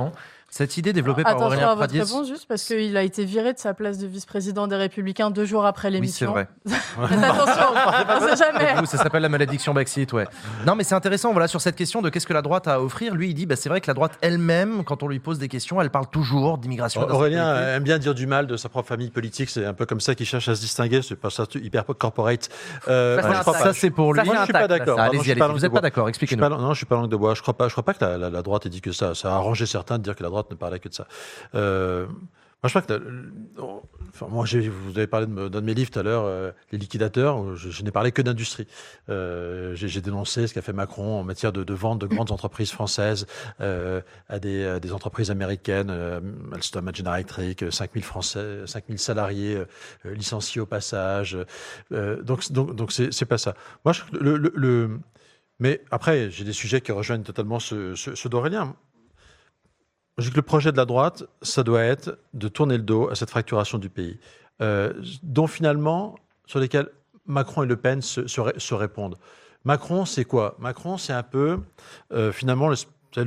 Cette idée développée par Aurélien Attention à votre Pradier. réponse, juste parce qu'il a été viré de sa place de vice-président des Républicains 2 jours après l'émission. Oui, c'est vrai. Faites attention, on ne sait jamais. Ça s'appelle la malédiction Backseat, ouais. Non, mais c'est intéressant, voilà, sur cette question de qu'est-ce que la droite a à offrir. Lui, il dit, c'est vrai que la droite elle-même, quand on lui pose des questions, elle parle toujours d'immigration. Aurélien aime bien dire du mal de sa propre famille politique. C'est un peu comme ça qu'il cherche à se distinguer. C'est pas ça hyper corporate. Ça, c'est pour lui. Moi, je suis pas d'accord. Allez-y, vous n'êtes pas d'accord, expliquez-nous. Non, je suis pas langue de bois. Je crois pas que la droite ait dit que ça. Ça a arrangé certains de dire que la droite ne parlait que de ça. Moi, je crois que vous avez parlé d'un de mes livres tout à l'heure, Les liquidateurs. Je n'ai parlé que d'industrie. J'ai dénoncé ce qu'a fait Macron en matière de vente de grandes entreprises françaises à des entreprises américaines, Alstom, General Electric, 5000 salariés licenciés au passage. Donc c'est pas ça. Moi, mais après, j'ai des sujets qui rejoignent totalement ceux d'Aurélien. Je dis que le projet de la droite, ça doit être de tourner le dos à cette fracturation du pays, dont finalement, sur lesquels Macron et Le Pen se répondent. Macron, c'est quoi ? Macron, c'est un peu, finalement, c'est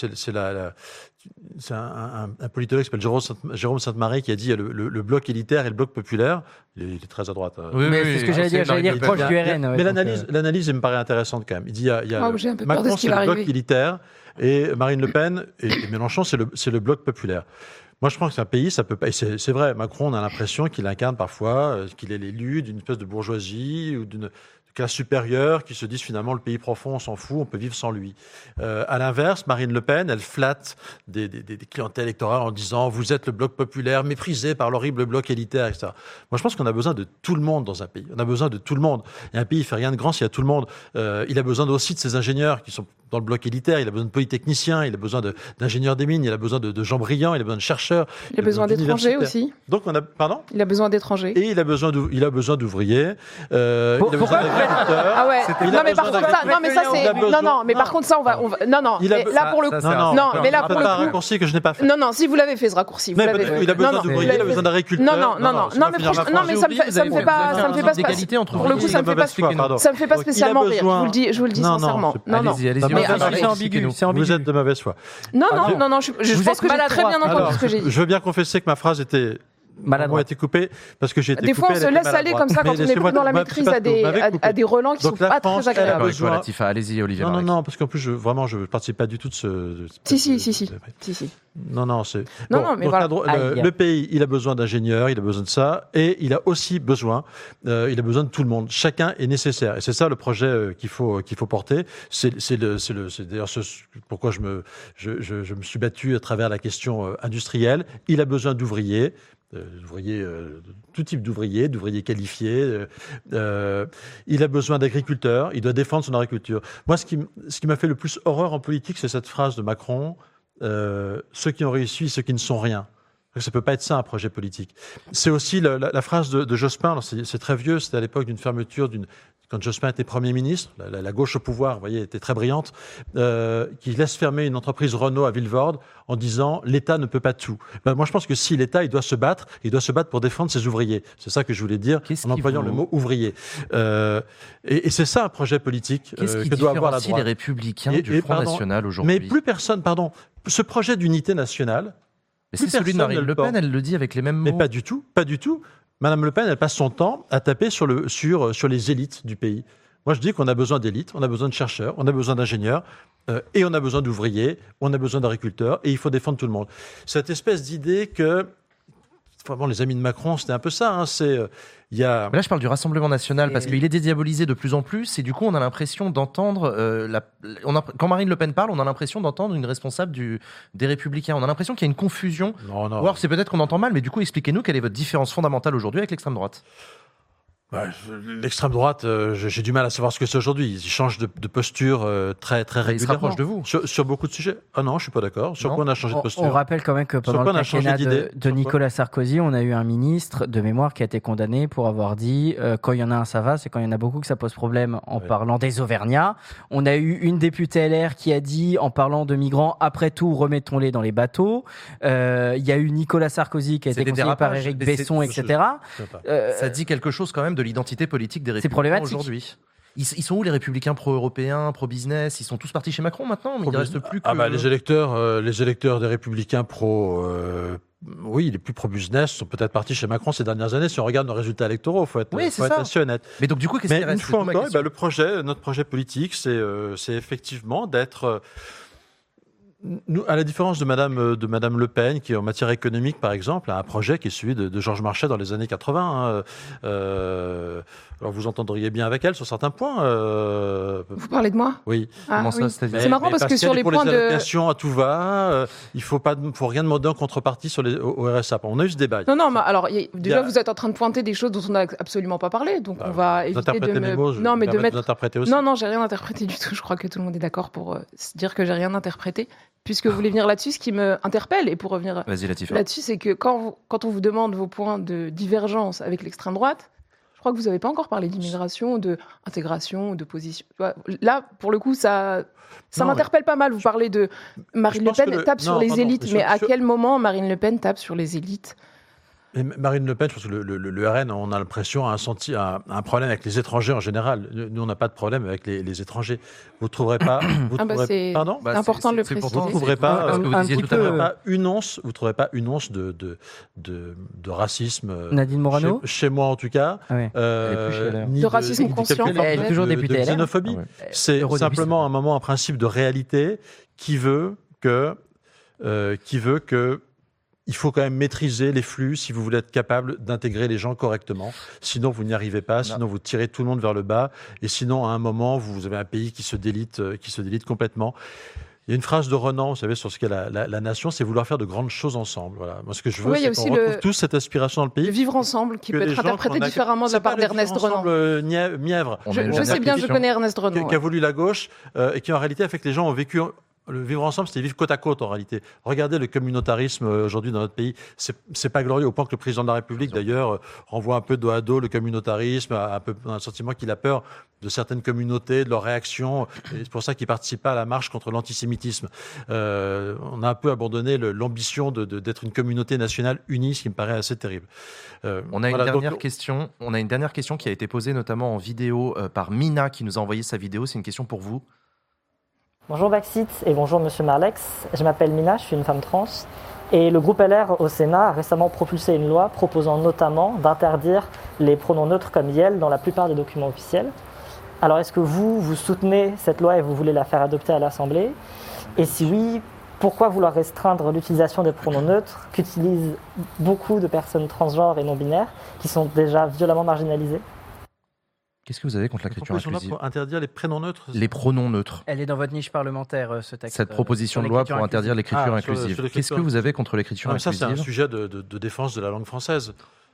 un politologue qui s'appelle Jérôme Sainte-Marie qui a dit le bloc élitaire et le bloc populaire. Il est très à droite. Mais c'est ce que j'allais dire proche du RN. Mais l'analyse me paraît intéressante quand même. Il dit Macron, c'est le bloc élitaire. Et Marine Le Pen et Mélenchon, c'est le bloc populaire. Moi, je pense que c'est un pays, ça peut pas. Et c'est vrai, Macron, on a l'impression qu'il incarne parfois, qu'il est l'élu d'une espèce de bourgeoisie ou d'une classe supérieure qui se disent finalement le pays profond, on s'en fout, on peut vivre sans lui. À l'inverse, Marine Le Pen, elle flatte des clientèles électorales en disant vous êtes le bloc populaire, méprisé par l'horrible bloc élitaire, etc. Moi, je pense qu'on a besoin de tout le monde dans un pays. On a besoin de tout le monde. Et un pays, il fait rien de grand s'il y a tout le monde. Il a besoin aussi de ses ingénieurs qui sont dans le bloc élitaire, il a besoin de polytechniciens, il a besoin d'ingénieurs des mines, il a besoin de gens brillants, il a besoin de chercheurs. Il a besoin d'étrangers aussi. Donc pardon ? Il a besoin d'étrangers. Et il a besoin d'ouvriers. Il a besoin d'agriculteurs. Ah ouais. Non mais par contre ça, mais par contre ça on va non. Là pour le coup, non, mais là pour le coup, un raccourci que je n'ai pas fait. Non, si vous l'avez fait ce raccourci, vous l'avez fait. Il a besoin d'ouvriers, il a besoin d'agriculteurs. Non, mais ça me fait pas pour le coup ça me fait pas spécialement rire. Je vous le dis sincèrement. Non. C'est ambigu. Vous êtes de mauvaise foi. Non, je pense que j'ai très bien entendu ce que j'ai dit. Je veux bien confesser que ma phrase était a été coupé parce que j'ai été coupé. Des fois, on se laisse aller comme ça quand on est plus dans la maîtrise à des relents qui sont pas très agréables. Allez-y, Olivier. Non, parce qu'en plus, je participe pas du tout de ce. Si. Non, c'est. Non, mais voilà. Le pays, il a besoin d'ingénieurs, il a besoin de ça, et il a aussi besoin, de tout le monde. Chacun est nécessaire, et c'est ça le projet qu'il faut porter. C'est d'ailleurs pourquoi je me suis battu à travers la question industrielle. Il a besoin d'ouvriers. Tout type d'ouvriers qualifiés. Il a besoin d'agriculteurs, il doit défendre son agriculture. Moi, ce qui m'a fait le plus horreur en politique, c'est cette phrase de Macron, ceux qui ont réussi, ceux qui ne sont rien. Ça ne peut pas être ça, un projet politique. C'est aussi la phrase de Jospin, alors c'est très vieux, c'était à l'époque d'une fermeture quand Jospin était Premier ministre, la gauche au pouvoir, vous voyez, était très brillante, qui laisse fermer une entreprise Renault à Villevorde en disant « l'État ne peut pas tout ». Moi, je pense que si l'État, il doit se battre pour défendre ses ouvriers. C'est ça que je voulais dire en employant le mot « ouvrier ». Et c'est ça un projet politique que doit avoir la droite. Les Républicains du Front National aujourd'hui. Mais plus personne, ce projet d'unité nationale, mais c'est celui de Marine Le Pen, elle le dit avec les mêmes mots. Mais pas du tout. Madame Le Pen, elle passe son temps à taper sur les élites du pays. Moi, je dis qu'on a besoin d'élites, on a besoin de chercheurs, on a besoin d'ingénieurs, et on a besoin d'ouvriers, on a besoin d'agriculteurs, et il faut défendre tout le monde. Cette espèce d'idée que, vraiment, les amis de Macron, c'était un peu ça. Mais là, je parle du Rassemblement national parce qu'il est dédiabolisé de plus en plus, et du coup, on a l'impression d'entendre. Quand Marine Le Pen parle, on a l'impression d'entendre une responsable des Républicains. On a l'impression qu'il y a une confusion. Non. Ou alors, c'est peut-être qu'on entend mal, mais du coup, expliquez-nous quelle est votre différence fondamentale aujourd'hui avec l'extrême droite. L'extrême droite, j'ai du mal à savoir ce que c'est aujourd'hui. Ils changent de posture très régulièrement. Ils se rapprochent de vous sur beaucoup de sujets. Ah non, je suis pas d'accord. Sur quoi on a changé de posture ? On rappelle quand même que pendant le quinquennat de Nicolas Sarkozy, on a eu un ministre de mémoire qui a été condamné pour avoir dit quand il y en a un, ça va, c'est quand il y en a beaucoup que ça pose problème en parlant des Auvergnats. On a eu une députée LR qui a dit en parlant de migrants, après tout, remettons-les dans les bateaux. Il y a eu Nicolas Sarkozy qui a été conseillé par Éric Besson, etc. Ça dit quelque chose quand même de l'identité politique des Républicains aujourd'hui. Ils sont où les républicains pro-européens, pro-business? Ils sont tous partis chez Macron maintenant, mais il ne reste plus que... les électeurs des républicains oui, les plus pro-business sont peut-être partis chez Macron ces dernières années. Si on regarde nos résultats électoraux, il faut être assez honnête. Mais donc du coup, qu'est-ce qui reste? Une fois encore, notre projet politique, c'est effectivement d'être... Nous, à la différence de Madame Le Pen, qui en matière économique, par exemple, a un projet qui est celui de Georges Marchais dans les années 80. Alors vous entendriez bien avec elle sur certains points. Vous parlez de moi? Oui. Comment ça, c'est marrant parce que sur les points de... les allocations à tout va, il faut rien demander en contrepartie au RSA. On a eu ce débat. Non, mais alors déjà vous êtes en train de pointer des choses dont on n'a absolument pas parlé, donc on va éviter de d'interpréter aussi. Non, j'ai rien interprété du tout. Je crois que tout le monde est d'accord pour se dire que j'ai rien interprété. Puisque vous voulez venir là-dessus, ce qui me interpelle, et pour revenir là-dessus, c'est que quand on vous demande vos points de divergence avec l'extrême droite, je crois que vous n'avez pas encore parlé d'immigration, d'intégration, de position. Là, pour le coup, ça m'interpelle pas mal. Vous parlez de Marine Le Pen tape sur les élites, mais à quel moment Marine Le Pen tape sur les élites? Et Marine Le Pen, je pense que le RN, on a l'impression, a un problème avec les étrangers en général. Nous, on n'a pas de problème avec les étrangers. Vous ne trouverez pas... c'est important de le préciser. Vous ne trouverez pas, une once de racisme. Nadine Morano chez moi, en tout cas. De racisme conscient. Elle est toujours députée. De xénophobie. C'est simplement un principe de réalité qui veut que il faut quand même maîtriser les flux si vous voulez être capable d'intégrer les gens correctement. Sinon, vous n'y arrivez pas. Sinon, vous tirez tout le monde vers le bas. Et sinon, à un moment, vous avez un pays qui se délite complètement. Il y a une phrase de Renan, vous savez, sur ce qu'est la nation, c'est vouloir faire de grandes choses ensemble. Voilà. Moi, ce que je veux, c'est qu'on retrouve tous cette aspiration dans le pays. Le vivre ensemble, qui peut être interprété différemment de la part d'Ernest Renan. Mièvre. Je sais bien, je connais Ernest Renan. Qui a voulu la gauche et qui, en réalité, a fait que les gens ont vécu... Le vivre ensemble, c'était vivre côte à côte, en réalité. Regardez le communautarisme aujourd'hui dans notre pays. C'est pas glorieux, au point que le président de la République, d'ailleurs, renvoie un peu dos à dos le communautarisme, un peu dans un sentiment qu'il a peur de certaines communautés, de leurs réactions. Et c'est pour ça qu'il participe pas à la marche contre l'antisémitisme. On a un peu abandonné l'ambition d'être une communauté nationale unie, ce qui me paraît assez terrible. On a une dernière question. On a une dernière question qui a été posée notamment en vidéo par Mina, qui nous a envoyé sa vidéo. C'est une question pour vous. Bonjour Baxit et bonjour Monsieur Marlex. Je m'appelle Mina, je suis une femme trans. Et le groupe LR au Sénat a récemment propulsé une loi proposant notamment d'interdire les pronoms neutres comme IEL dans la plupart des documents officiels. Alors est-ce que vous soutenez cette loi et vous voulez la faire adopter à l'Assemblée? Et si oui, pourquoi vouloir restreindre l'utilisation des pronoms neutres qu'utilisent beaucoup de personnes transgenres et non-binaires qui sont déjà violemment marginalisées? Qu'est-ce que vous avez contre l'écriture inclusive? Pour interdire les prénoms neutres? Les pronoms neutres. Elle est dans votre niche parlementaire, ce texte. Cette proposition de loi pour interdire l'écriture inclusive. Qu'est-ce que vous avez contre l'écriture inclusive? Ça, c'est un sujet de défense de la langue française.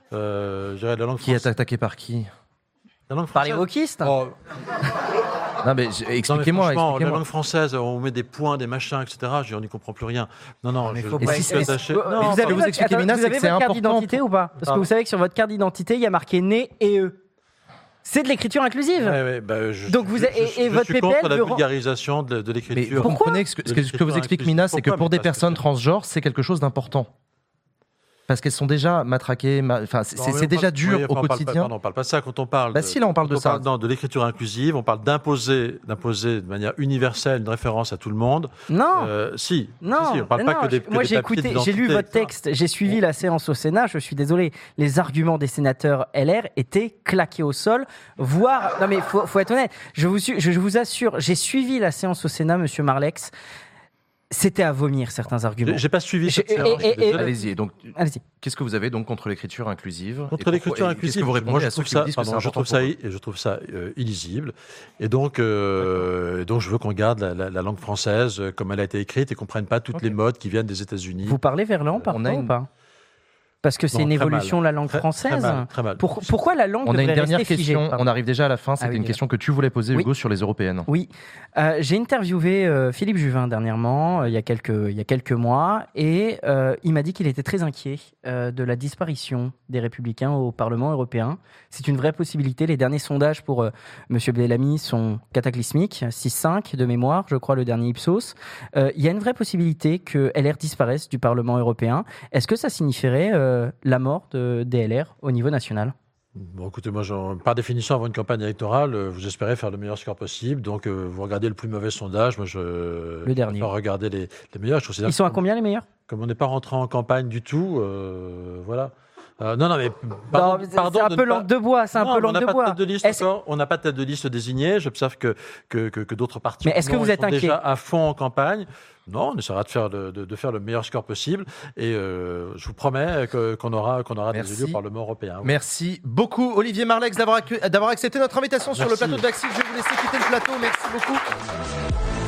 Qui est attaqué par qui? La langue par les wokistes. Non, mais expliquez-moi. La langue française, on met des points, des machins, etc. On n'y comprend plus rien. Non, mais faut pas attacher. Vous allez vous expliquer, Mina, c'est que c'est important. Vous avez votre carte d'identité ou pas? Parce que vous savez que sur votre carte d'identité, il y a marqué né et eux. C'est de l'écriture inclusive. Donc je suis contre la vulgarisation de l'écriture. Vous comprenez ce que vous explique Mina, c'est que pour des personnes transgenres, c'est quelque chose d'important. Parce qu'elles sont déjà matraquées, c'est déjà dur au quotidien. On ne parle pas de ça quand on parle. Si, là, on parle de ça. De l'écriture inclusive, on parle d'imposer de manière universelle une référence à tout le monde. Non. Si. Non. On ne parle pas que des Moi, j'ai lu votre texte, j'ai suivi la séance au Sénat. Je suis désolé, les arguments des sénateurs LR étaient claqués au sol, voire. Non, mais faut être honnête. Je vous assure, j'ai suivi la séance au Sénat, Monsieur Marlex. C'était à vomir certains arguments. J'ai pas suivi cette séance. Allez-y. Donc, qu'est-ce que vous avez donc contre l'écriture inclusive? Contre l'écriture inclusive, qu'est-ce que vous répondez à ceux qui disent que c'est important pour vous? Je trouve ça illisible. Et donc je veux qu'on garde la langue française comme elle a été écrite et qu'on prenne pas toutes les modes qui viennent des États-Unis. Vous parlez verlan parfois ou pas? Parce que c'est une évolution de la langue française. Très mal. Pourquoi la langue devrait rester figée? On a une dernière question. On arrive déjà à la fin. C'était une question que tu voulais poser, Hugo, sur les européennes. Oui. J'ai interviewé Philippe Juvin dernièrement, il y a quelques mois, et il m'a dit qu'il était très inquiet de la disparition des Républicains au Parlement européen. C'est une vraie possibilité. Les derniers sondages pour M. Bellamy sont cataclysmiques. 6-5 de mémoire, je crois, le dernier Ipsos. Il y a une vraie possibilité que LR disparaisse du Parlement européen. Est-ce que ça signifierait la mort des LR au niveau national? Bon, écoutez, moi, par définition, avant une campagne électorale, vous espérez faire le meilleur score possible. Donc, vous regardez le plus mauvais sondage. Moi, le dernier. Regarder les meilleurs. Ils sont à combien, les meilleurs? Comme on n'est pas rentré en campagne du tout, voilà. Non, mais pardon, c'est un peu langue de bois. C'est un peu langue de bois. On n'a pas de tête de liste désignée. J'observe que d'autres partis sont déjà à fond en campagne. Non, on essaiera de faire le meilleur score possible. Et je vous promets qu'on aura des élus au Parlement européen. Oui. Merci beaucoup, Olivier Marleix, d'avoir accepté notre invitation sur le plateau de Baxit. Je vais vous laisser quitter le plateau. Merci beaucoup.